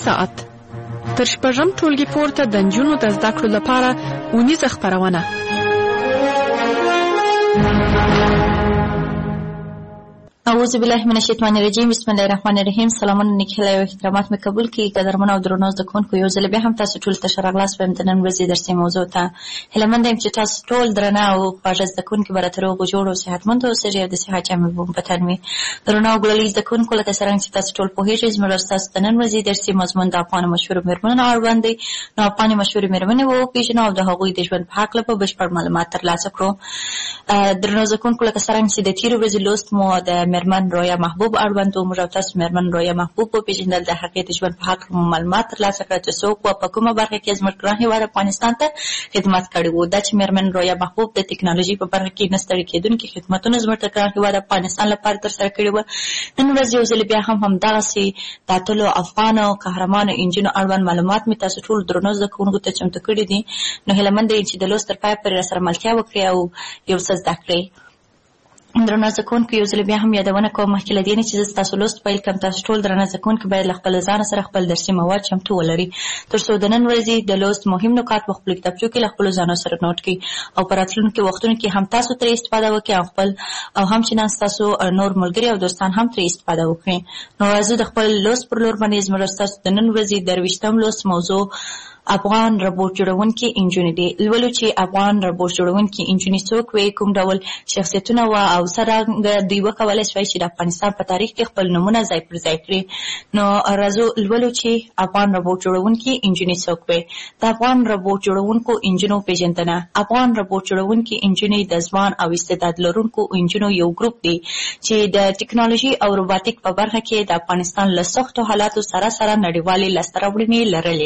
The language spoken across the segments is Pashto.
ساعت تر شپږم ټولګي پورته د نجونو د زده کړو لپاره اونیزه خپرونه. اعوذ بالله من الشیطان الرجیم. بسم الله الرحمن الرحیم. سلامونه نیک هیله او احترامات مې قبول کړئ. قدرمن او درنو زده کوونکو، یو ځل بیا هم تاسو ټول ته ښه راغلاست وایم د نن ورځې درسي موضوع ته. هیلهمنده یم چې تاسو ټول درنه او خواږه زده کوونکي به راته روغ و جوړ او صحتمند اوسئ او د صحت جامې به مو په تن وي. درنو او ګلالي زده کوونکو، لکه څرنګه چې تاسو ټول پوهېږئ، زموږ ستاسو د نن ورځې درسي مضمون د افغانو مشهورو مېرمنو اړوند دی. نو افغانې مشهورې مېرمنې وپېژنو او د هغوی د ژوند په هکله به بشپړ معلومات ترلاسه کړو. درنو زده کوونکو، لکه څرنګه چې د تېرې ورځې لوست مو د مېرمن رویا محبوب اړوند و، موږ او تاسو مېرمن رویا محبوب وپېژندل، د هغې د ژوند په هکله مو معلومات ترلاسه کړه چې څوک وه، په کومه برخه کې زموږ ګران هېواد افغانستان ته خدمت کړی و. دا چې مېرمن رویا محبوب د ټکنالوژي په برخه کې نه ستړي کېدونکي خدمتونه زموږ د ګران هېواد افغانستان لپاره ترسره کړي وه. نن ورځ یو ځل بیا هم همدغسې د اتلو افغانو قهرمانو انجونو اړوند معلومات مې تاسو ټول درنو زده کوونکو ته چمتو کړي دي. نو هیلهمنده یم چې د لوست تر پایه پورې راسره ملتیا وکړئ او یو څه زده کړئ. درنو زده کوونکو، یو ځل بیا هم یادونه کوم مخکې له دې نه چې زه ستاسو لوست پیل کړم، تاسو ټول درنه زده کوونکي باید له خپل ځانه سره خپل درسي مواد چمتو ولري، تر څو د نن ورځې د لوست مهم نکات په خپلو کتابچو کې له خپلو ځانو سره نوټ کړئ او په راتلونکي وختونو کې هم تاسو ترې استفاده وکړئ او هم چې نن ستاسو نور ملګري او دوستان هم ترې استفاده وکړي. نو راځو د خپل لوست پر لور باندې زموږ ستاسو د نن ورځې درویشتم لوست موضوع افغان روبوټ جوړونکي انجونې دي. لولو چې افغان روبوټ جوړونکي انجونې څوک وي، کوم ډول شخصیتونه وه او څرنګه دوی وکولی شوی چې د افغانستان په تاریخ کې خپل نومونه ځای پر ځای کړي. نو راځو لولو چې افغان روبوټ جوړونکي انجونې څوک وي. د افغان روبوټ جوړونکو انجونو پیژندنه. افغان روبوټ جوړونکي انجونې د ځوان او استعداد لرونکو انجونو یو ګروپ دی چې د ټکنالوژي او روباټیک په برخه کې د افغانستان له سختو حالاتو سره سره نړیوالې لاسته راوړنې لري.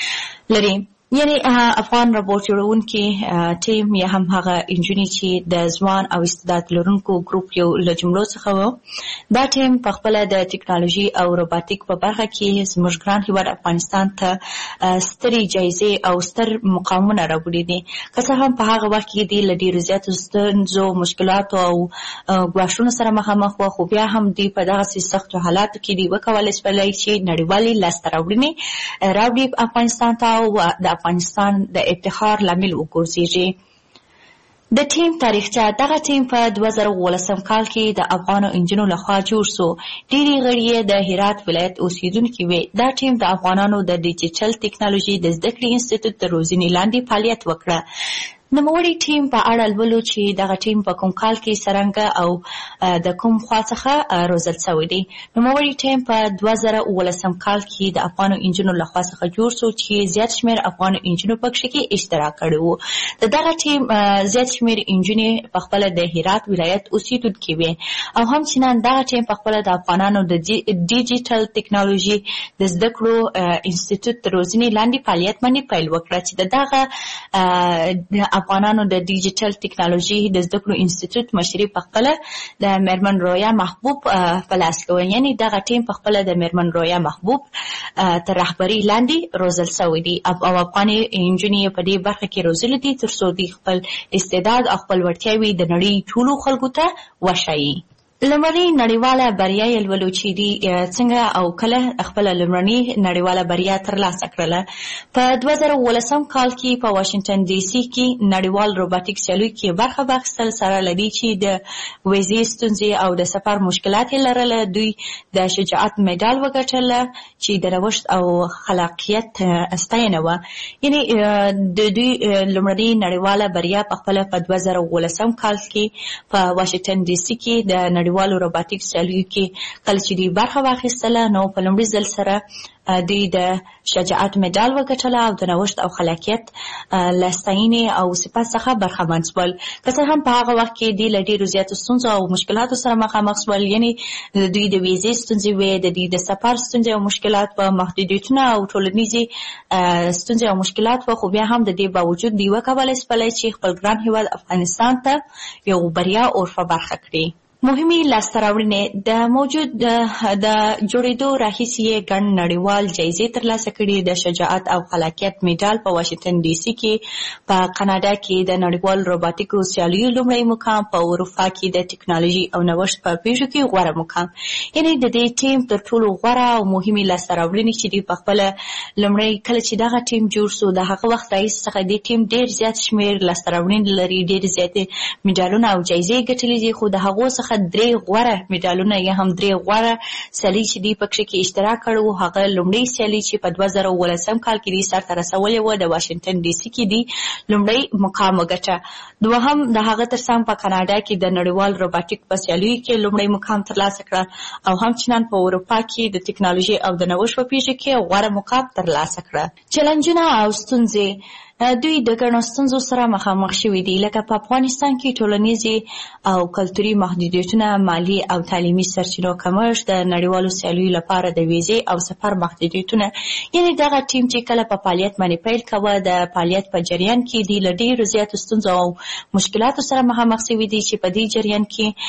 یعنی افغان روبوټ جوړونکي ټیم یا هم هغه انجونې چې د ځوان او استعداد لرونکو ګروپ یو له جملو څخه و. دا ټیم په خپله د ټکنالوژي او روباټیک په برخه کې زموږ ګران هېواد افغانستان ته سترې جایزې او ستر مقامونه راوړي دي. که څه هم په هغه وخت کې دوی له ډېرو زیاتو ستونزو، مشکلاتو او ګواښونو سره مخامخ وه، خو بیا هم دوی په دغسې سختو حالاتو کې دوی وکولی شولی چې نړیوالې لاسته راوړنې راوړي افغانستان ته او د افغانستان د افتخار لامل وګرځېږي. د ټیم تاریخچه. دغه ټیم په 2018 کال کې د افغانو انجونو لخوا جوړ شو. ډېرې غړي یې د هرات ولایت اوسېدونکي وې. دا ټیم د افغانانو د ډیجیټل ټکنالوژي د زده کړې انسټیټیوټ تر روزنې لاندې فعالیت وکړه. نوموړي ټیم په اړه لولو چې دغه ټیم په کوم کال کې څرنګه او د کوم خوا څخه روزل شوی دی. نوموړي ټیم په 2018 کال کې د افغانو انجونو لخوا څخه جوړ شو چې زیات شمېر افغانو انجونو پکښې کې اشتراک کړی و. د دغه ټیم زیات شمېر انجونې په خپله د هرات ولایت اوسېدونکي وې او هم چې نن دغه ټیم په خپله د افغانانو د ډیجیټل ټکنالوژي د زده کړو انسټیټیوټ تر روزنې لاندې فعالیت باندې پیل وکړه چې د دغه افغانانو د ډیجیټل ټکنالوژي د زده کړو انسټیټیوټ مشري په خپله د مېرمن رویا محبوب په لاس کې وه. یعنې دغه ټیم په خپله د مېرمن رویا محبوب تر رهبرۍ لاندې روزل شوی دي او افغانې انجونې یې په دې برخه کې روزلي دي تر څو دوی خپل استعداد او خپل وړتیاوې د نړۍ ټولو خلکو ته وښایي. لومړنۍ نړیواله بریا یې لولو چې دوی څنګه او کله خپله لومړنۍ نړیواله بریا ترلاسه کړله. په 2018 کال کې په واشنګټن ډي سي کې نړیوال روباټیک سیالۍ کې برخه واخیستل. سره له دې چې د ویزې ستونزې او د سفر مشکلات یې لرله، دوی د شجاعت مډال وګټله چې د نوښت او خلاقیت ستاینه وه. یعنې د دوی لومړنۍ نړیواله بریا په خپله په 2018 کال کې په واشنګټن ډي سي کې د نړیوالو روباټیک سیالیو کې کله چې دوی برخه واخیستله، نو په لومړي ځل سره دوی د شجاعت مډال وګټله او د نوښت او خلاقیت له ستاینې او صفت څخه برخمن شول. که څه هم په هغه وخت کې دوی له ډېرو زیاتو ستونزو او مشکلاتو سره مخامخ شول. یعنې د دوی د ویزې ستونزې وې، د دوی د سفر ستونزې او مشکلات وه، محدودیتونه او ټولنیزې ستونزې او مشکلات وه، خو بیا هم د دې باوجود دوی وکولی شولی چې خپل ګران هېواد افغانستان ته یو بریا عرفه برخه کړي. مهمې لاسته راوړنې د موجود د جوړېدو راهیسې ګڼ نړیوال جایزې ترلاسه کړي. د شجاعت او خلاقیت میډال په واشنګټن ډي سي کې، په کاناډا کې د نړیوال روباټیکو سیالیو لومړی مقام، په اروپا کې د ټکنالوژي او نوښت په پیښو کې غوره مقام. یعنې د دې ټیم تر ټولو غوره او مهمې لاسته راوړنې چې دی په خپله لومړی کله چې دغه ټیم جوړ سو د هغه وخت راهیسې څخه دې ټیم ډېر زیات شمېر لاسته راوړنې لري، ډېر زیاتې میډالونه او جایزې ګټلې دي. خو د هغو څخه 3 غوره میډالونه یا هم 3 غوره سیالۍ چې دی پکې کې اشتراک کړو. هغه لومړی سیالي چې په 2018 کال کې دی سرته رسولې وه د واشنګټن ډي سي کې دی لومړی مقام وګټه. دوهم د هغه ترڅنګ په کاناډا کې د نړیوال روباټیک په سیالیو کې لومړی مقام ترلاسه کړه او همچنان په اروپا کې د ټکنالوژي او د نوښت په پیښو کې غوره مقام ترلاسه کړه. چلنجونه او ستونزې دوی د ګڼو ستونزو سره مخامخ شوي دي، لکه په افغانستان کې ټولنیزې او کلتوري محدودیتونه، مالي او تعلیمي سرچینو کمښت، د نړیوالو سیالیو لپاره د ویزې او سفر محدودیتونه. یعنې دغه ټیم چې کله په فعالیت باندې پیل کوه د فعالیت په جریان کې دی له ډېرو زیاتو ستونزو او مشکلاتو سره مخامخ شوي دي چې په دې جریان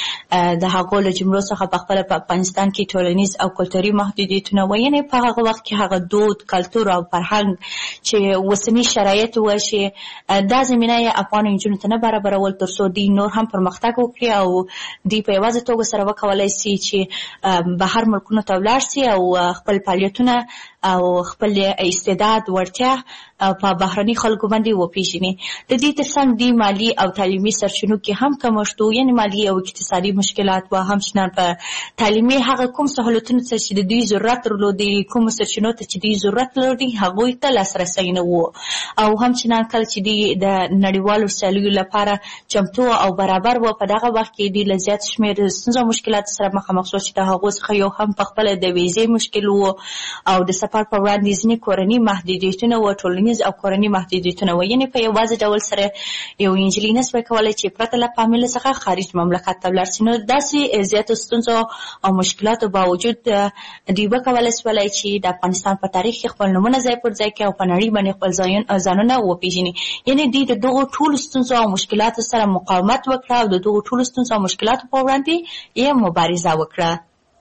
کې د هغو له جملو څخه په خپله په افغانستان کې ټولنیز او کلتوري محدودیتونه وو. یعنې په هغه وخت کې هغه دود، کلتور او فرهنګ چې اوسني شرایط و چې دا زمینه یې افغان نجونو ته نه برابرول تر څو دوی نور هم پرمختګ وکړي او دوی په یوازې توګه سره وکولی سي چې بهر ملکونو ته ولاړ سي او خپل فعالیتونه او خپل استعداد وړتیا په بهرني خلکو باندې وپېژني. د دې ترڅنګ دوی مالي او تعلیمي سرچینو کې هم کمښت و، یعنې مالي او اقتصادي مشکلات و. همچنان په تعلیمي هغه کوم سهولتونو ته چې د دوی ضرورت درلودی، کومو سرچینو ته چې دوی ضرورت لري هغوی ته لاسرسی نه و. او همچنان کله چې دوی د نړیوالو سیالیو لپاره چمتو او برابر و په دغه وخت کې دوی له زیات شمېر ستونزو او مشکلاتو سره مخامخ شو چې د هغو څخه یو هم په خپله د ویزې مشکل و او د سفر په وړاندې ځینې کورني محدودیتونه و، ټولنیز او کورني محدودیتونه و. یعنې په یوازې ډول سره یو نجلۍ نسوای کولی چې پرته له فامیل څخه خارج مملکت ته ولاړ سي. نو داسې زیاتو ستونزو او مشکلاتو باوجود دوی وکولی سولی چې د افغانستان په تاریخ کې خپل نومونه ځای پر ځای کړي او په نړۍ باندې خپل ځانونه وپېژني. یعنې دوی د دغو ټولو ستونزو او مشکلاتو سره مقاومت وکړه او د دغو ټولو ستونزو او مشکلاتو په وړاندې یې مبارزه وکړه.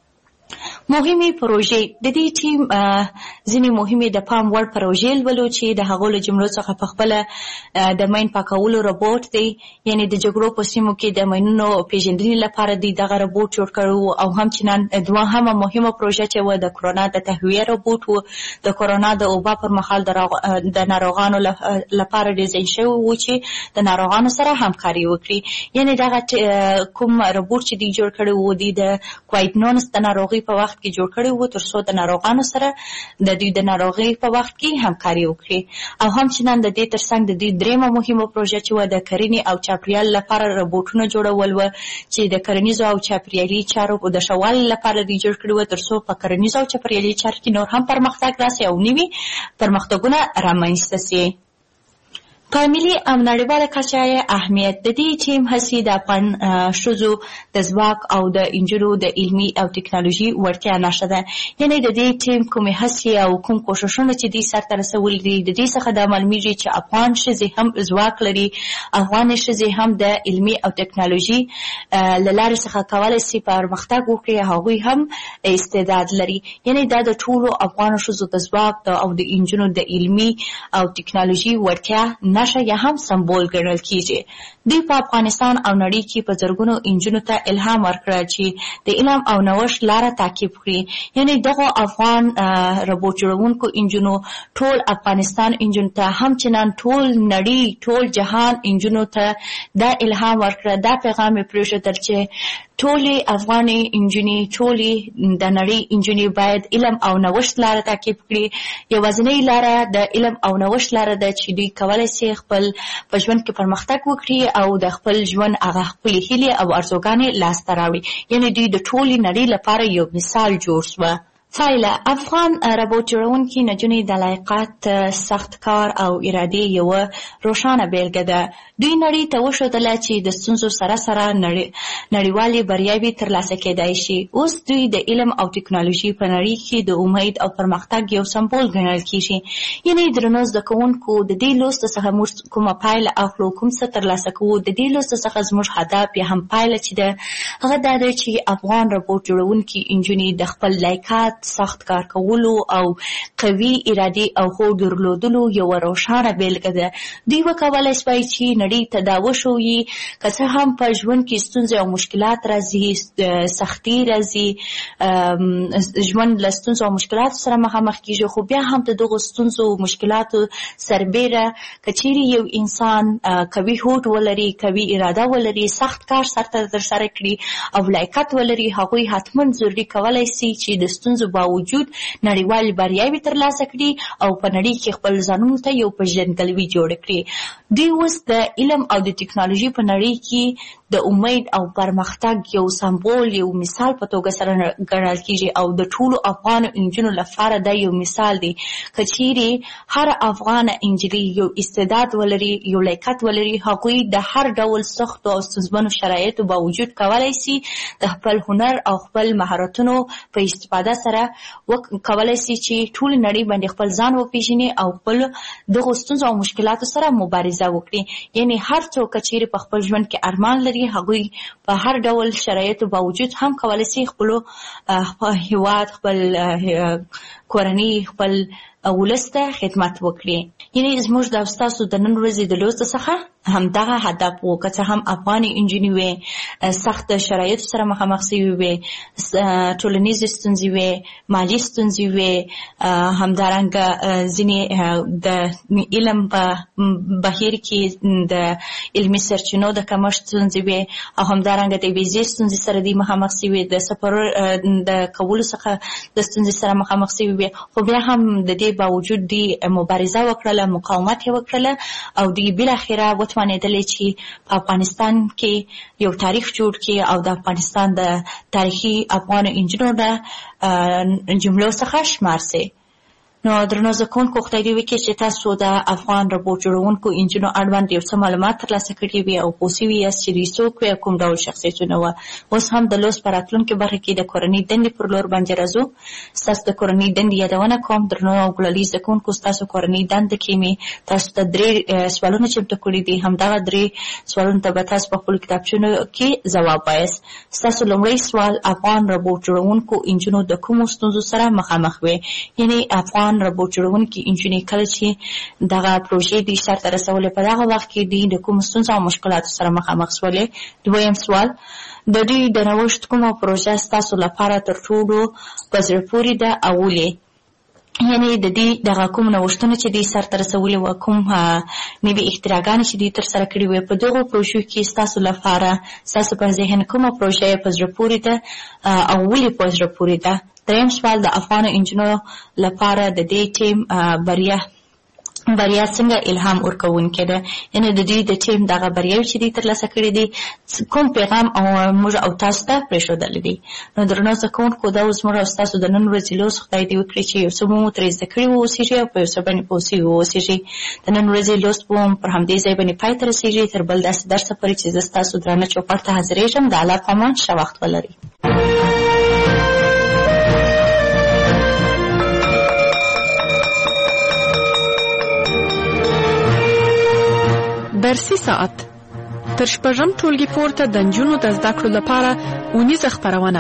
مهمې پروژې د دې ټیم ځینې مهمې د پام وړ پروژې لولو چې د هغو له جملو څخه په خپله د مین پاکولو روبوټ دی، یعنې د جګړو په سیمو کې د مینونو پیژندنې لپاره دی دغه روبوټ جوړ کړی او همچنان دوهمه مهمه پروژه چې وه د کرونا د تهویه روبوټ و. د کرونا د وبا پر مهال د ناروغانو لپاره ډیزاین شوی و چې د ناروغانو سره همکاري وکړي. یعنې دغه کوم روبوټ چې دی جوړ کړی و دی د کوویډ-19 د ناروغۍ په وخت کې جوړ کړی و تر څو د ناروغانو سره د دوی د ناروغۍ په وخت کې همکاري وکړي. او همچنان د دې ترڅنګ د دوی درېیمه مهمه پروژه چې وه د کرنې او چاپیریال لپاره روبوټونه جوړول وه چې د کرنیزو او چاپیریالي چارو د ښه والي لپاره دوی جوړ کړي وه تر څو په کرنیزو او چاپیریالي چارو کې نور هم پرمختګ راسي او نوي پرمختګونه رامنځته سي. په ملي او نړیواله کچه اهمیت د دې ټیم هڅې د افغان ښځو د ځواک او د نجونو د علمي او ټکنالوژي وړتیا نښه ده. یعنې د دې ټیم کومې هڅې او کوم کوښښونه چې دوی سرته رسولي دي د دې څخه دا معلومیږي چې افغان ښځې هم ځواک لري، افغانې ښځې هم د علمي او ټکنالوژي له لارې څخه کولی سي پرمختګ وکړي، هغوی هم استعداد لري. یعنې دا د ټولو افغانو ښځو د ځواک او د نجونو د علمي او ټکنالوژي وړتیا نښه یا هم سمبول ګڼل کیږي. دوی په افغانستان او نړۍ کې په زرګونو نجونو ته الهام ورکړه چې د علم او نوښت لاره تعقیب کړي. یعنې دغو افغان روبوټ جوړونکو نجونو ټول افغانستان نجونو ته، همچنان ټول نړۍ، ټول جهان نجونو ته دا الهام ورکړه، دا پیغام یې پرېښودل چې ټولې افغانې نجونې، ټولې د نړۍ نجونې باید علم او نوښت لاره تعقیب کړي. یوازینۍ لاره د علم او نوښت لاره ده چې دوی کولی سي خپل په ژوند کې پرمختګ وکړي او د خپل ژوند هغه خپلې هیلې او ارزوګانې لاسته راوړي. یعنې دوی د ټولې نړۍ لپاره یو مثال جوړ شوه. پایله: افغان ربوټ جوړونکي نجونې د لایقت، سخت کار او ارادې یوه روښانه بیلګه ده. دوی نړۍ ته وښودله چې د ستونزو سره سره نړیوالې بریاوې ترلاسه کېدای شي. اوس دوی د علم او ټکنالوژي په نړۍ کې د امید او پرمختګ یو سمبول ګڼل کېږي. یعنې درنو زده کوونکو، د دې لوست څخه موږ کومه پایله اخلو، کوم څه ترلاسه کوو؟ د دې لوست څخه زموږ هدف یا هم پایله چې ده، هغه دا ده چې افغان ربوټ جوړونکي نجونې د خپل لایقت، سخت کار کولو او قوي ارادې او هوډ درلودلو یوه روښانه بیلګه ده. دوی وکولای شوای چې نړۍ ته دا وښويي که څه هم په ژوند کې ستونزې او مشکلات راځي، سختي راځي، ژوند له ستونزو او مشکلاتو سره مخامخ کېږي، خو بیا هم د دغو ستونزو او مشکلاتو سربیره که چیرې یو انسان قوي هوډ ولري، قوي اراده ولري، سخت کار سرته ترسره کړي او لایقت ولري، هغوی حتما ضروري کولی شي چې د ستونزو باوجود نړیوالې بریاوې ترلاسه کړي او په نړۍ کې خپل ځانونو ته یو پیژندګلوي جوړه کړي. دوی اوس د علم او د ټکنالوژي په نړۍ کې د امید او پرمختګ یو سمبول، یو مثال په توګه سره ګڼل کېږي او د ټولو افغان نجونو لپاره دا یو مثال دی. که چیرې هر افغان نجلۍ یو استعداد ولري، یو لایقت ولري، هغوی د هر ډول سختو او ستونزمنو شرایطو باوجود کولی شي د خپل هنر او خپل مهارتونو په استفاده سره کولی شي چې ټول نړۍ باندې خپل ځان وپېژني او خپل دغو ستونزو او مشکلاتو سره مبارزه وکړي. یعنې هر څوک که چیرې په خپل ژوند کې ارمان لري، هغوی په هر ډول شرایطو باوجود هم کولی شي خپلو هیواد، خپل کورنۍ، خپل ولس ته خدمت وکړي. یعنې زموږ د ستاسو د نن ورځې د لوست څخه همدغه هدف و. که څه هم افغانې نجونې وې، سخت شرایطو سره مخامخ شوې وې، ټولنیزې ستونزې وې، مالي ستونزې وې، همدارنګه ځینې د علم په بهیر کې د علمي سرچینو د کمښت ستونزې وې او همدارنګه د ویزې ستونزې سره دوی مخامخ شوې، د سفر د کولو څخه د ستونزې سره مخامخ شوې وې، خو بیا هم د دې باوجود دوی مبارزه وکړله، مقاومت یې وکړله او دوی بالاخره وتوانېدلې چې په افغانستان کې یو تاریخ جوړ کړي او د افغانستان د تاریخي افغان نجونو د جملو څخه شمار شي. نو درنو زده کوونکو، خدای دې وکړي چې تاسو د افغان ربوټ جوړونکو نجونو اړوند یو څه معلومات ترلاسه کړي وي او پوه شوي یاست چې دوی څوک وي او کوم ډول شخصیتونه وه. اوس هم د لوست په راتلونکې برخه کې د کورنۍ دندې پر لور باندې راځو. ستاسو د کورنۍ دندې یادونه کوم. درنو او ګلالي زده کوونکو، ستاسو کورنۍ دنده کې مې تاسو ته 3 سوالونه چمتو کړي دي. همدغه 3 سوالونو ته به تاسو په خپلو کتابچونو کې ځواب وایاست. ستاسو لومړی سوال: افغان ربوټ جوړونکو نجونو د کومو ستونزو سره مخامخ وي؟ یعنې افغان ربوټ جوړونکي نجونې کله چې دغه پروژې دوی سرته رسولې، په دغه وخت کې دوی د کومو ستونزو او مشکلاتو سره مخامخ شولې؟ دویم سوال: د دوی د نوښت کومه پروژه ستاسو لپاره تر ټولو په زړه پورې ده او ولې؟ یعنې د دې دغه کوم نوښتونه چې دوی سرته رسولي وه، کوم نوي اختراعګانې چې دوی ترسره کړي وې، په دغو پروژو کې ستاسو لپاره، ستاسو په ذهن کومه پروژه په زړه پورې ده او ولې په زړه پورې ده؟ دریم سوال: د افغان نجونو لپاره د دې ټیم بریا څنګه الهام ورکوونکې ده؟ یعنې د دوی د ټیم دغه بریاوې چې دوی ترلاسه کړي دي کوم پیغام او موږ او تاسو ته پرېښودلی دی؟ نو درنو زده کوونکو، دا اوس موږ او ستاسو د نن ورځې لوست خدای دې وکړي چې یو څه مو ترې زده کړي واوسېږي او په یو څه باندې پوه شوي واوسېږي. د نن ورځې لوست به هم پر همدې ځای باندې پای ته رسېږي. تر بل داسې درسه پورې چې زه ستاسو درانه چوپړ ته حاضرېږم. د الله په امان، ښه وخت ولرئ. درسي ساعت تر شپږم ټولګي پورته د نجونو د زده کړو لپاره اونیزه خپرونه.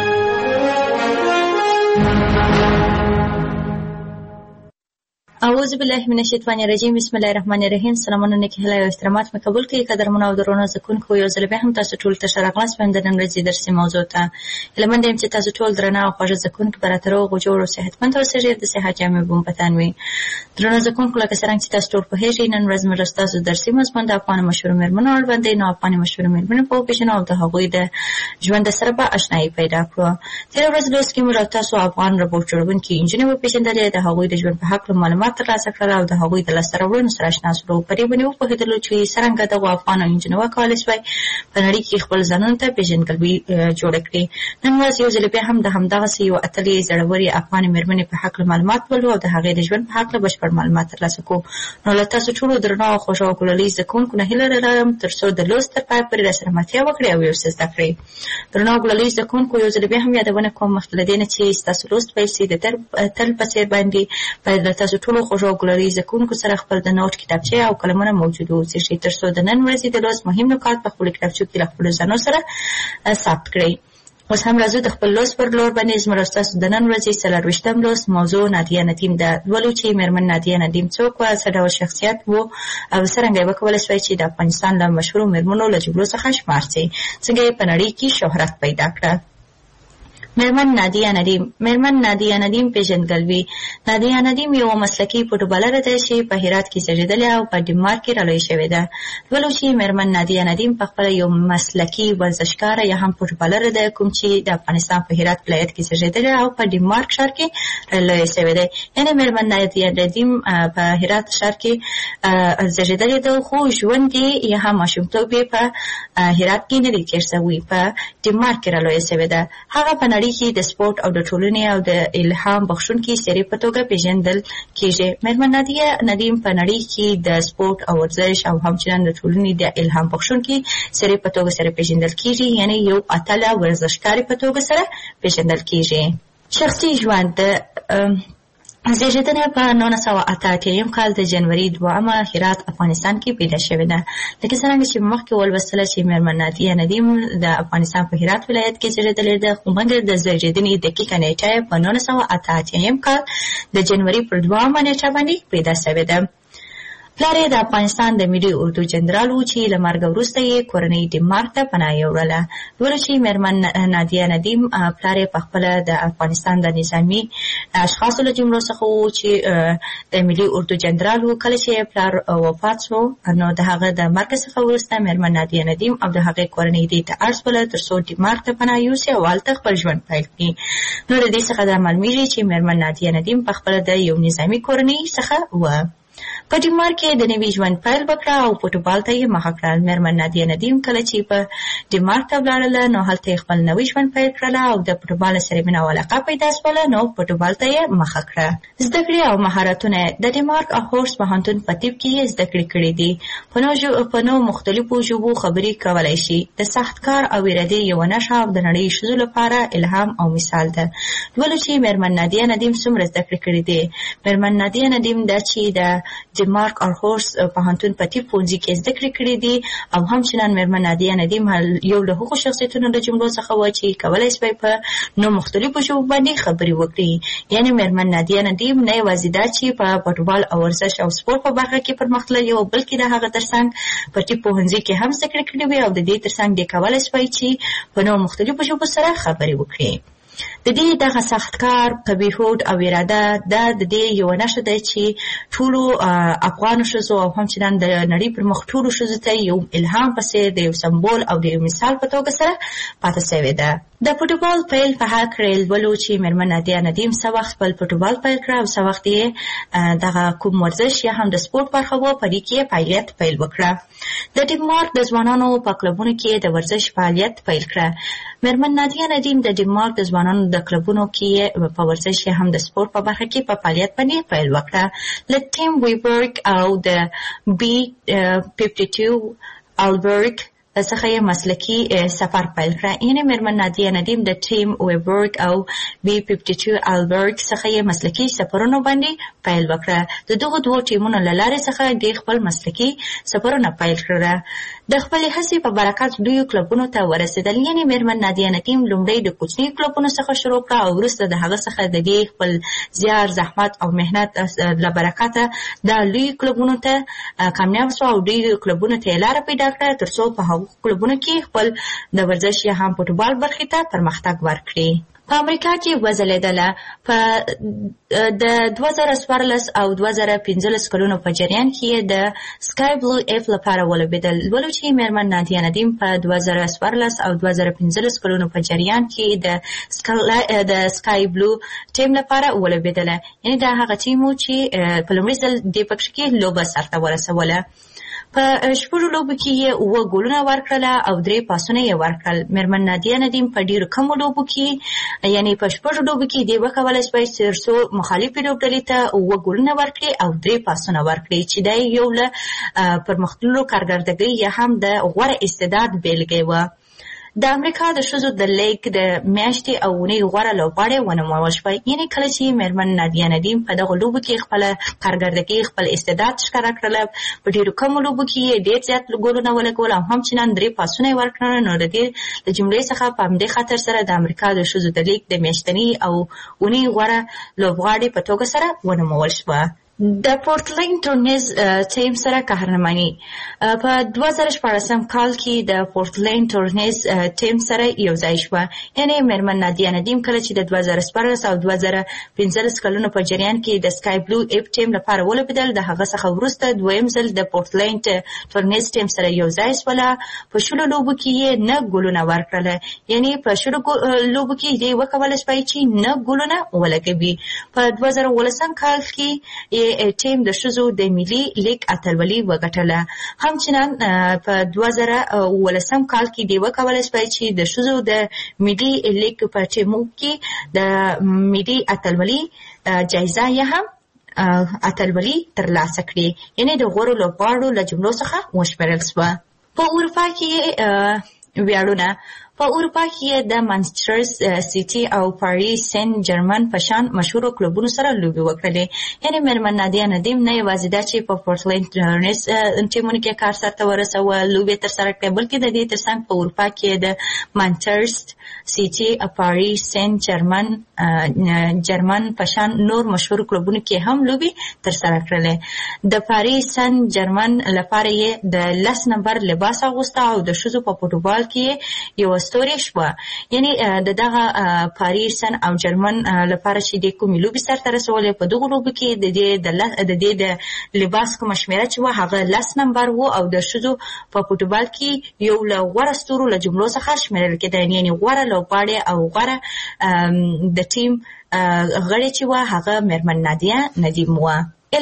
اعوذ بالله من الشیطان الرجیم. بسم الله الرحمن الرحیم. سلامونه، نیک هیله او احترامات مې قبول کړئ. قدرمنو او درنو زده کوونکو، یو ځل بیا هم تاسو ټول ته ښه راغلاست په د نن ورځې درسي موضوع ته. هیله مند یم چې تاسو ټول درانه او خوږه زده کوونکي به راته روغ، جوړ او صحتمند اوسئ. د صحت جامې به مو په تن وي. درنو زده کوونکو، لکه څرنګه چې تاسو ټول پوهېږئ، نن ورځ موږ ستاسو درسي مضمون د افغان مشهورو مېرمنو اړوند دی. نو افغاني مشهورو مېرمنې په وپېژنو او د هغوی د ژوند سره به اشنایي پیدا کړو. تېره ورځ لوست کې موږ او تاسو افغان ربوټ جوړونکي نجونې وپېژندلې، د هغوی د ژوند په هکله معلومات معلومات ترلاسه کړل او د هغوی د لاسته راوړنو سره اشنا شولو. په دې باندې وپوهېدلو چې څرنګه دغو افغان نجونو وکولی شوای په نړۍ کې خپل ځانونو ته پېژندګلوي جوړه کړي. نن ورځ یو ځل بیا هم د همدغسې یو اتلې زړورې افغانې مېرمنې په هکله معلومات ولرو او د هغې د ژوند په هکله بشپړ معلومات ترلاسه کړو. نو له تاسو ټولو درنو او خوږو او ګلالي زده کوونکو نه هیله لرم تر څو د لوست تر پای پورې راسره ملتیا وکړئ او یو څه زده کړئ. درنو او ګلالي زده کوونکو یو ځل بیا هم یادونه کوم مخکې له دې نه چې ستاسو لوست پیل شي د تل په څېر باندې باید له تاسو ټولو خوږو او ګلالي زده کوونکو سره خپل د نوټ کتابچې او قلمونه موجود واوسي تر څو د نن ورځې د لوست مهم نکات په خپلو کتابچو کې له خپلو ځانو سره ثبت کړئ. اوس هم راځو د خپل لوست پر لور باندې زموږ او ستاسو د نن ورځې 40 لوست موضوع نادیه ندیم ده. لولو چې مېرمن نادیه ندیم څوک وه، څه ډول شخصیت و او څرنګه یې وکولی شوی چې د افغانستان له مشهورو مېرمنو له جملو څخه شمار شي، څنګه یې په نړۍ کې شهرت پیدا کړه. مېرمن نادیه ندیم پېژندګلوي. نادیه ندیم یو مسلکي فوټبالره ده چې په هرات کې زېږېدلې او په ډنمارک کې رالویه شوې ده. لولو چې مېرمن نادیه ندیم پخپله یو مسلکي ورزشکاره یا هم فوټبالره ده کوم چې د افغانستان په هرات ولایت کې زېږېدلې او په ډنمارک ښار کې رالویه شوې ده. یعنې مېرمن نادیه ندیم په هرات ښار کې زېږېدلې ده، خو ژوند یې یا هم ماشومتوب یې په هرات کې نه دی تېر شوی، په ډنمارک کې رالویه شوې ده. هغه په نړۍ کې د سپورت او د ټولنې او د الهام بخښونکي څېرې په توګه پېژندل کېږي. مېرمن نادیه ندیم په نړۍ کې د سپورت او ورزش او همچنان د ټولنې د الهام بخښونکي څېرې په توګه سره پېژندل کېږي، یعنې یو اتله ورزشکارې په توګه سره پېژندل کېږي. شخصي ژوند زېږېدنه په 1988 کال د جنوري 2 هرات افغانستان کې پیدا شوې ده. لکه څرنګه چې مخکې ولوستله چې مېرمن نادیه ندیم د افغانستان په هرات ولایت کې زېږېدلې ده، خو مګر د زېږېدنې دقیقه نیټه یې په 1988 کال د جنوري پر 2 نیټه باندې پیدا شوې ده. پلار یې د افغانستان د ملي اردو جنرال و چې له مرګه وروسته یې کورنۍ ډنمارک ته پناه یوړله. لولو چې مېرمن نادیه ندیم پلار یې پخپله د افغانستان د نظامي اشخاصو له جملو څخه و چې د ملي اردو جنرال و. کله چې پلار وفات شو نو د هغه د مرګ څخه وروسته مېرمن نادیه ندیم او د هغې کورنۍ دې ته اړ شوله تر څو ډنمارک ته پناه یوسي او هلته خپل ژوند پیل کړي. نو د دې څخه دا معلومیږي چې مېرمن نادیه ندیم پخپله د یو نظامي کورنۍ څخه وه. په ډنمارک کې د نوي ژوند پیل وکړه او فوټبال ته یې مخه کړل. مېرمن نادیه ندیم کله چې په ډنمارک ته ولاړله نو هلته یې خپل نوی ژوند پیل کړله او د فوټبال سره مینه او علاقه پیدا شوله، نو فوټبال ته یې مخه کړه. زده کړې او مهارتونه د ډنمارک آخورس پوهنتون په طب کې یې زده کړې کړې دي. په نو مختلفو ژبو خبرې کولی شي. د سخت کار او ارادې یوه نښه او د نړۍ ښځو لپاره الهام او مثال ده. لولو چې مېرمن نادیه ندیم څومره زده کړې کړې دي. مېرمن نادیه ندیم ده چې د ډنمارک آخورس پوهنتون په طب پوهنځي کې زده کړې کړې دي او همچنان مېرمن نادیه ندیم یو له هغو شخصیتونو له جملو څخه وه چې کولی شوی په نو مختلفو ژبو باندې خبرې وکړي. یعنې مېرمن نادیه ندیم نه یوازې دا چې په فوټبال او ورزش او سپورت په برخه کې پرمختللې وه، بلکې د هغه ترڅنګ په طب پوهنځي کې هم زده کړې کړې وې او د دې ترڅنګ دې کولی شوی چې په نو مختلفو ژبو سره خبرې وکړي. د دې دغه سخت کار، قوي هوډ او اراده دا د دې یوه نښه ده چې ټولو افغانو ښځو او همچنان د نړۍ پر مخ ټولو ښځو ته یو الهام په څېر د یو سمبول او د یو مثال په توګه سره پاتې شوې ده. د فوټبال پیل په هکله لولو چې مېرمن نادیه ندیم څه وخت خپل فوټبال پیل کړه او څه وخت یې دغه کوم ورزش یا هم د سپورت برخه وه په دې کې فعالیت پیل وکړه. د ډنمارک د ځوانانو په کلبونو کې د ورزش فعالیت پیل کړه. مېرمن نادیه ندیم د ډنمارک د ځوانانو د کلبونو کې په ورزش یا هم د سپورت په برخه کې په فعالیت باندې پیل وکړه. له ټیم ویبرګ او د B52 البرګ څخه یې مسلکي سفر پیل کړه. یعنې مېرمن نادیه ندیم د ټیم ویبرګ او B52 البرګ څخه یې مسلکي سفرونو باندې پیل وکړه. د دغو دوو ټیمونو له لارې څخه ډېر خپل مسلکي سفرونه پیل کړه. د خپلې هڅې په برکت لویو کلبونو ته ورسېدل. یعنې مېرمن نادیه ندیم لومړی د کوچنیو کلبونو څخه شروع کړه او وروسته د هغه څخه د دې خپل زیار، زحمت او محنت له برکته دا لویو کلبونو ته کامیاب شوه او ډېرو کلبونو ته یې لاره پیدا کړه تر څو په هغو کلبونو کې خپل د ورزش یا هم فوټبال برخې ته پرمختګ ورکړي. په امریکا کې وځلیدله په د 2014 او 2015 کلونو په جریان کې د سکای بلو اف لپاره ولوبېدل. ولو چې میرمن نادیه ندیم په 2014 او 2015 کلونو په جریان کې د سکای بلو ټیم لپاره ولوبېدله، یعنی دا هغه ټیم و چې په لومړي ځل د پکښ کې لوبه سرته ورسوله. په 6 لوبو کې یې 7 ګولونه ورکړله او 3 پاسونه یې ورکړل. میرمن نادیه ندیم په ډیرو کمو لوبو کې، یعنی په 6 لوبو کې دی وکولای شي ترڅو مخالفې لوبډلې ته 7 ګولونه ورکړي او 3 پاسونه ورکړي، چې دا یو له پرمختللو کارګردګۍ یا هم د غوره استعداد بیلګې وه. د امریکا د ښځو د لیګ د میاشتې او اونۍ غوره لوبغاړې ونومول شوه، یعنی کله چې میرمن نادیه ندیم په دغو لوبو کې خپله کارګردګي خپل استعداد ښکاره کړله. په ډېرو کمو لوبو کې یې ډېر زیات ګولونه ولګول او همچنان 3 پاسونه یې ورکړل. نو د دې له جملې څخه په همدې خاطر سره د امریکا د ښځو د لیګ د میاشتنۍ او اونۍ غوره لوبغاړې په توګه سره ونومول شوه. د پورتلینډ ټورنیز ټیم سره قهرماني په 2014 کال کې د پورتلینډ ټورنیز ټیم سره یو ځای شوه، یعنی میرمن نادیه ندیم کله چې د 2014 او 2015 کلونو په جریان کې د سکای بلو اف ټیم لپاره ولوبېدل، د هغه څخه وروسته دویم ځل د پورتلینډ ټورنیز ټیم سره یو ځای شوله. په 10 لوبو کې یې 9 ګولونه ورکړل، یعنی په 10 لوبو کې یې وکولای شي چې 9 ګولونه ولګوي. په 2018 کال کې ټیم د ښځو د ملي لیګ اتلولي وګټله. همچنان په 2018 کال کې دی وکولای شي چې د ښځو د ملي لیګ په ټیمو کې د ملي اتلولي جایزه یا هم اتلولي ترلاسه کړي، یعنی د غوره لوبغاړو له جملو څخه وشمېرل شوه. په اروپا کې ویاړونه په اروپا کې د مانچستر سیټي او پاریس سن جرمن په شان مشهورو کلوبونو سره لوبې وکړلې. یعنی میرمن نادیه ندیم نه یوازې دا چې په پورتلینډ ټورنیز ټیمونو کې کار سرته ورسوه، لوبې ترسره کړې، بلکې د دې ترڅنګ په اروپا کې د مانچستر سیټي او پاریس سن جرمن په شان نور مشهور کلوبونو کې هم لوبې ترسره کړلې. د پاریس سن جرمن لپاره یې د 10 نمبر لباس اغوسته او د ښځو په فوټبال کې یو ستوري شوه. یعنی د دغه پاریس سن او جرمن لپاره چې د کومې لوبې سرته رسولې، په دغو لوبو کې د دې د لباس کومه شمېره چې وه هغه 10 نمبر و او د ښځو په فوټبال کې یو له غوره ستورو له جملو څخه شمېرل کېده، یعنی غوره لوبغاړې او غوره د ټیم غړې چې وه هغه میرمن نادیه ندیم وه.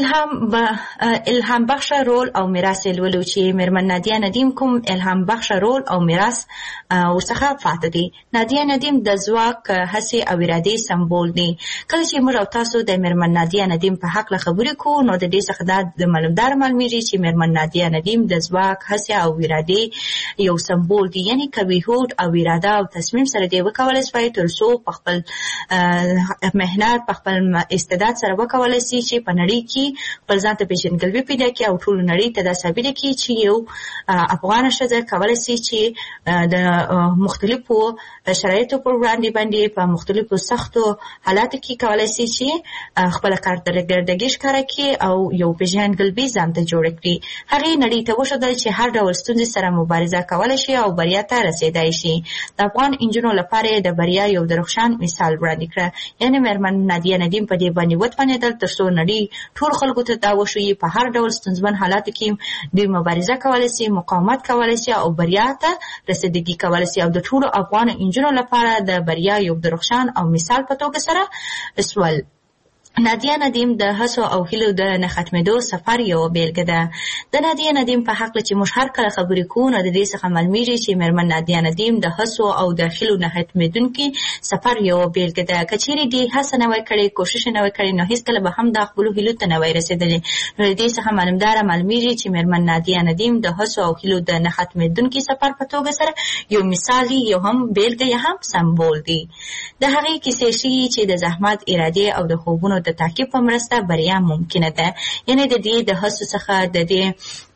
الهام بخش رول او میراث لولو چې میرمن نادیه ندیم کوم الهام بخش رول او میراث ورڅخه پاتې دي. نادیه ندیم د ځواک، هڅې او ارادې سمبول دی. کله چې موږ او تاسو د میرمن نادیه ندیم په حق خبرې کوو، نو د دې څخه دا د معلومیږي چې میرمن نادیه ندیم د ځواک، هڅې او ارادې یو سمبول دی، یعنی کوي هوډ او اراده او تصمیم سره دی وکولای شي ترڅو په خپل مهنت په خپل استعداد سره وکولای شي چې په نړۍ کې خپل ځان ته پیژندګلوي پیدا کړي او ټول نړۍ ته دا ثابت کړي چې یو افغان ښځه کولی شي چې د مختلفو شرایطو پر وړاندې باندې په مختلفو سختو حالاتو کې کولی شي چې خپله کارکردګي ښکاره کړي او یو پیژندګلوي ځان ته جوړه کړي. هغې نړۍ ته وښودل چې هر ډول ستونزې سره مبارزه کولی شي او بریا ته رسېدای شي. د افغان نجونو لپاره د بریا یو درخشان مثال وړاندې کړه. یعنې میرمن نادیه ندیم په دې باندې وتوانېدل ترڅو نړۍ ټول خلکو ته دا وښیي په هر ډول ستونزمن حالاتو کې دوی مبارزه کولی شي، مقاومت کولی شي او بریا ته رسیدګي کولی شي. او د ټولو افغان نجونو لپاره د بریا یو درخشان او مثال په توګه سره سول. نادیه ندیم د هڅو او هیلو د نه ختمېدو سفر یو بیلګه ده. د نادیه ندیم په حق چې موږ هر کله خبرې کوو، نو د دې څخه معلومیږي چې میرمن نادیه ندیم د هڅو او د هیلو نه ختمېدونکي سفر یو بیلګه ده. که چیرې دې هڅه نه وای کړې، کوشش نه وای کړې، نو هیڅکله به هم د خپلو هیلو ته نه وای رسېدلې. نو د دې څخه معلومیږي چې میرمن نادیه ندیم د هڅو او هیلو د نه ختمېدونکي سفر په توګه سره یو مثال دی، یو هم بیلګه یا هم سمبول دی. د هغې کیسې ښیي چې د زحمت، ارادې او د خوبونو د تعقیب په مرسته بریا ممکنه ده. یعنی د دې د هڅو څخه د دې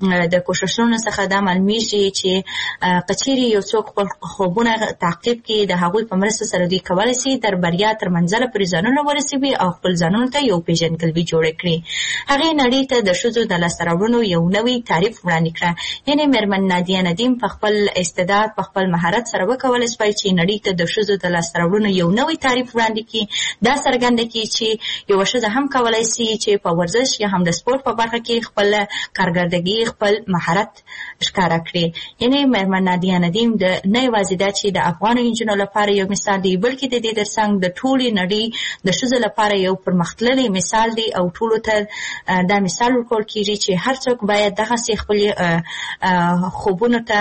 د کوششونو څخه دا معلومیږي چې کچېرې یو څوک خپل خوبونه تعقیب کړي، د هغوی په مرسته سره دوی کولی شي تر بریا تر منزله پورې ځانونه ورسوي او خپل ځانونو ته یو پیژندګلوي جوړه کړي. هغې نړۍ ته د ښځو د لاسته راوړنو یو نوی تعریف وړاندې کړه. یعنې مېرمن نادیه ندیم په خپل استعداد په خپل مهارت سره وکولی شوی چې نړۍ ته د ښځو د لاسته راوړنو یو نوی تعریف وړاندې کړي. دا څرګنده کړي چې یوه ښځه هم کولی شي چې په ورزش یا هم د سپورټ په برخه کې خپل کارګردګي خپل مهارت ښکاره کړي. یعنې مېرمن نادیه ندیم نه یوازې دا چې د افغانو نجونو لپاره یو مثال دی، بلکې د دې ترڅنګ د ټولې نړۍ د ښځو لپاره یو پرمختللی مثال دی او ټولو ته دا مثال ورکول کېږي چې هر څوک باید دغسې خپل خوبونو ته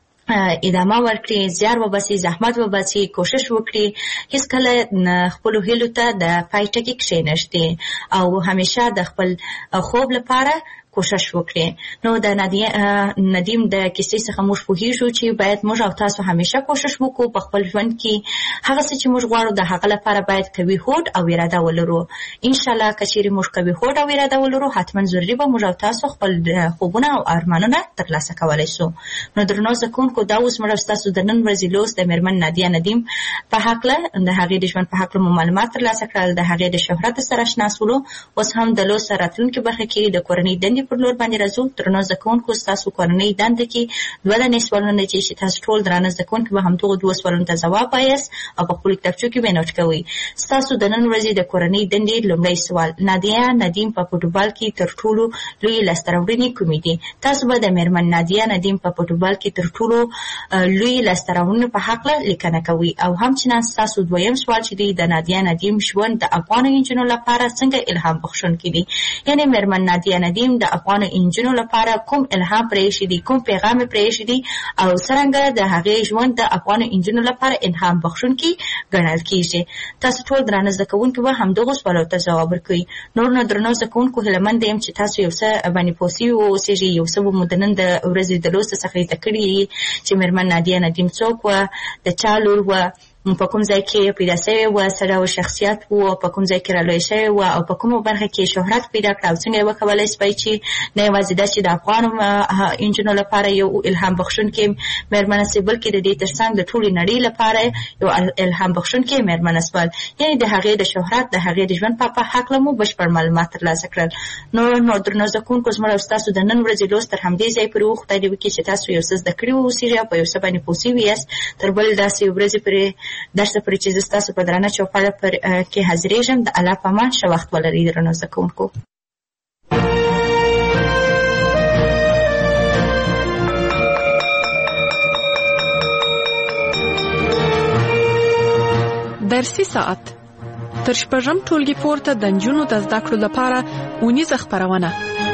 ادامه ورکړي، زیار وباسي، زحمت وباسي، کوشش وکړي، هیڅکله خپلو هیلو ته د پای ټکي کښېنږدي او همیشه د خپل خوب لپاره کوشش وکړي. نو د نادیه ندیم د کیسې څخه موږ پوهیږو چې باید موږ او تاسو همیشه کوشش وکړو په خپل ژوند کې هغه څه چې موږ غواړو د هغه لپاره باید قوي هوډ او اراده ولرو. انشاءالله که چیرې موږ قوي هوډ او اراده ولرو حتما ضروري به موږ او تاسو خپل خوبونه او ارمانونه ترلاسه کولی شو. نو درنو زده کوونکو، دا اوس موږ ستاسو د نن ورځې لوست د مېرمن نادیه ندیم په هکله د هغې د ژوند په هکله مو معلومات ترلاسه کړل، د هغې د شهرت سره اشنا شولو. اوس هم د لوست راتلونکي برخه کې د کورنۍ دندې پر لور باندې راځو. درنو زده کوونکو، ستاسو کورنۍ دنده کې دوه دانې سوالونه دي چې تاسو ټول درانه زده کوونکي به همدغو دوه سوالونو ته ځواب وایاست او په خپلو کتابچو کې به یې نوټ کوئ. ستاسو د نن ورځې د کورنۍ دندې لومړی سوال: نادیه ندیم په فوټبال کې تر ټولو لوی لاسته راوړنې کومې دي؟ تاسو به د مېرمن نادیه ندیم په فوټبال کې تر ټولو لوی لاسته راوړنو په هکله لیکنه کوئ. او همچنان ستاسو دویم سوال چې دی: د نادیه ندیم ژوند د افغانو نجونو لپاره څنګه الهام بخښونکی دی؟ یعنې مېرمن نادیه ندیم د افغانو نجونو لپاره کوم الهام پرېښی دی، کوم پیغام یې پرېښی دی او څرنګه د هغې ژوند د افغانو نجونو لپاره الهام بخښونکی ګڼل کېږي. تاسو ټول درانه زده کوونکي به همدغو سوالو ته ځواب ورکوئ. نور نو درنو زده کوونکو، هیلهمنده یم چې تاسو یو څه باندې پوه سوي واوسېږئ، یو څه به مو د نن د ورځې د لوست څخه زده کړي چې مېرمن نادیه ندیم څوک وه، د چا لور وه، په کوم ځای کې پیدا شوې وه، څه ډول شخصیت و، په کوم ځای کې رالویه شوې وه او په کومه برخه کې شهرت پیدا کړه او څنګه یې وکولی شوی چې نه یوازې دا چې د افغانو نجونو لپاره یو الهام بخښونکې مېرمنه شي، بلکې د دې ترڅنګ د ټولې نړۍ لپاره یو الهام بخښونکې مېرمنه شول. یعنې د هغې د شهرت، د هغې د ژوند په هکله مو بشپړ معلومات ترلاسه کړل. نو درنو زده کوونکو، زموږ او ستاسو د نن ورځې لوست تر همدې ځای پورې و. خدای دې وکړي چې تاسو یو څه زده کړي واوسېږئ او په یو څه باندې پوه سوي یاست. تر بل داسې ورځې پورې درسه پورې چې زه ستاسو په درانه چوپړه کې حاضرېږم. د الله په امان، ښه وخت ولرئ درنو زده کوونکو. درسي ساعت تر شپږم ټولګي پورته د نجونو د زده کړو لپاره اونیزه خپرونه.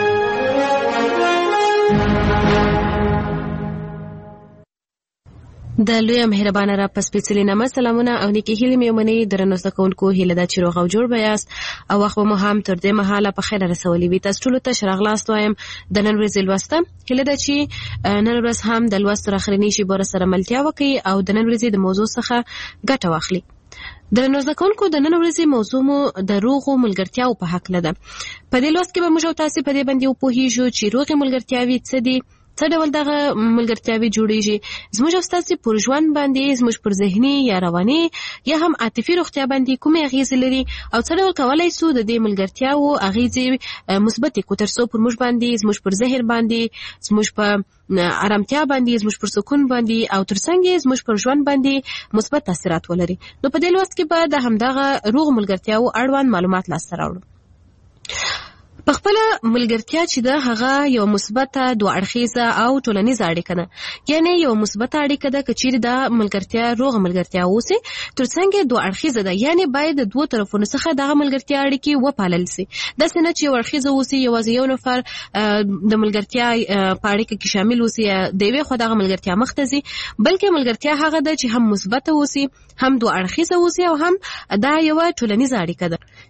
د لوی مهربانه را پس سپېڅلي نامه سلامونه او نیکې هیلې مې ومنئ. درنو زده کوونکو، هیله ده چې روغ او جوړ به یاست او وخت به مو هم تر دې مهاله په خیره رسولی وي. تاسو ټولو ته ښه راغلاست وایم د نن ورځې لوسته. هیله ده چې نن ورځ هم د لوست تر اخرنۍ شېبو سره ملتیا وکړئ او د نن ورځې د موضوع څخه ګټه واخلئ. درنو زده کوونکو، د نن ورځې موضوع مو د روغو ملګرتیاو په هکله ده. په دې لوست کې به موږ او تاسې په دې باندې وپوهیږو چې روغې ملګرتیاوې څه دي، څه ډول دغه ملګرتیاوې جوړیږي، زموږ او ستاسې پر ژوند باندې، زموږ پر ذهني یا رواني یا هم عاطفي روغتیا باندې کومې اغېزې لري او څه ډول کولی شو د دې ملګرتیاو اغېزې مثبتې کړو تر څو پر موږ باندې، زموږ پر ذهن باندې، زموږ په ارامتیا باندې، زموږ پر سکون باندې او ترڅنګ یې زموږ پر ژوند باندې مثبت تاثیرات ولري. نو په دې لوست کې به د همدغه روغ ملګرتیاو اړوند معلومات لاسته راوړو. په خپله ملګرتیا چې ده هغه یو مثبته دوه اړخیزه او ټولنیزه اړیکه ده. یعنې یو مثبته اړیکه ده که چیرې دا ملګرتیا روغه ملګرتیا اوسي، ترڅنګ یې دوه اړخیزه ده، یعنې باید د دوه طرفونو څخه دغه ملګرتیا اړیکې وپالل سي. داسې نه چې یو اړخیزه اوسي، یوازې یو نفر د ملګرتیا په اړیکه کې شامل اوسي، د یوې خوا دغه ملګرتیا مخ ته ځي، بلکې ملګرتیا هغه ده چې هم مثبته اوسي، هم دوه اړخیزه اوسي او هم دا یوه ټولنیزه اړیکه ده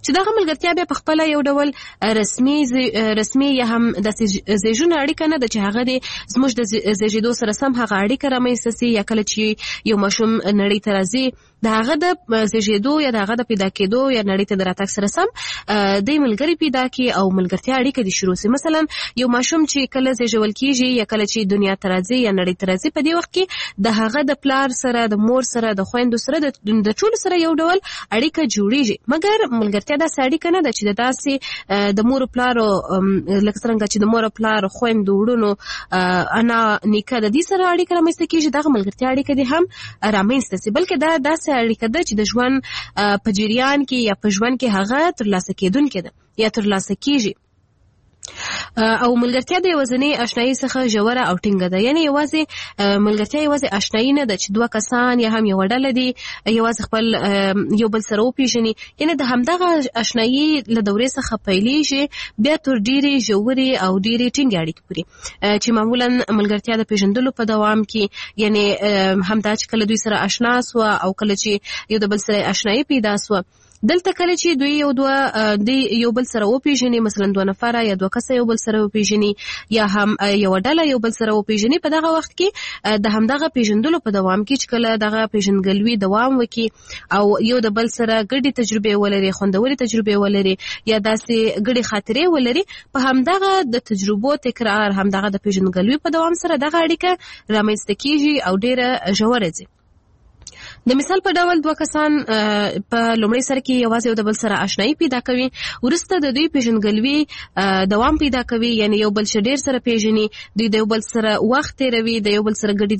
چې دغه ملګرتیا بیا په خپل یو ډول رسمي یا هم د زیږون اړیکه نه ده چې هغه د زموږ د زیږیدو سره سم هغه اړیکه رامنځته سي یا کله چې یو ماشوم نړۍ ته راځي د هغه د زیږیدو یا د هغه د پیدا کېدو یا نړۍ ته د راتګ سره سم د ملګري پیدا کی او ملګرتیا اړیکه دي شروع سي. مثلا یو ماشوم چې کله زیږول کیږي یا کله چې دنیا ته راځي یا نړۍ ته راځي په دې وخت کې د هغه د پلار سره د مور سره د خويندو سره د ټول سره یو ډول اړیکه جوړیږي. مګر ملګرتیا د اړیکه نه ده چې داسې د مور پلار لکه څنګه چې د مور پلار خويندو ورونو انا نیکه د دې سره اړیکه رامنځته کیږي. دغه ملګرتیا اړیکه دي هم رامنځته سي بلکې دا داسې اړیکه ده چې د ژوند په جریان کې یا په ژوند کې هغه ترلاسه کېدونکې ده یا ترلاسه کیږي. او ملګرتیا د یوازینی آشنایی څخه ژوره او ټینګه ده. یعنی یوازې ملګرتیا یوازې آشنایی نه ده چې دوه کسان یا هم یو ډله دي یوازې خپل یو بل سره وپیژني. یعنی د همدغه آشنایی له دورې څخه پیلېږي بیا تر ډېرې ژورې او ډېرې ټینګې اړیکې پورې چې معمولا ملګرتیا د پیژندلو په دوام کې یعنی همدا چې کله دوی سره آشنا سو او کله چې یو د بل سره آشنایی پیدا سو دلته کله چې دوی یو بل سره وپیژني مثلا دوه نفره یا دوه کسه یو بل سره وپیژني یا هم یو ډله یو بل سره وپیژني په دغه وخت کې د همدغه پیژندلو په دوام کې چې کله دغه پیژندګلوي دوام وکړي او یو د بل سره ګډي تجربه ولري خوندوري تجربه ولري یا داسې ګډي خاطرې ولري په همدغه د تجربو تکرار همدغه د پیژندګلوي په دوام سره دغه اړیکه رامنځته کیږي او ډیره ژوره ځي. د مثال په ډول دوه کسان په لومړي سر کې یوازې یو د بل سره آشنایی پیدا کوي ورسته د دوی پیژندګلوي دوام پیدا کوي یعنی یو بل ډیر سره پیژني دوی د یو بل سره وخت تیروي د یو بل سره ګډي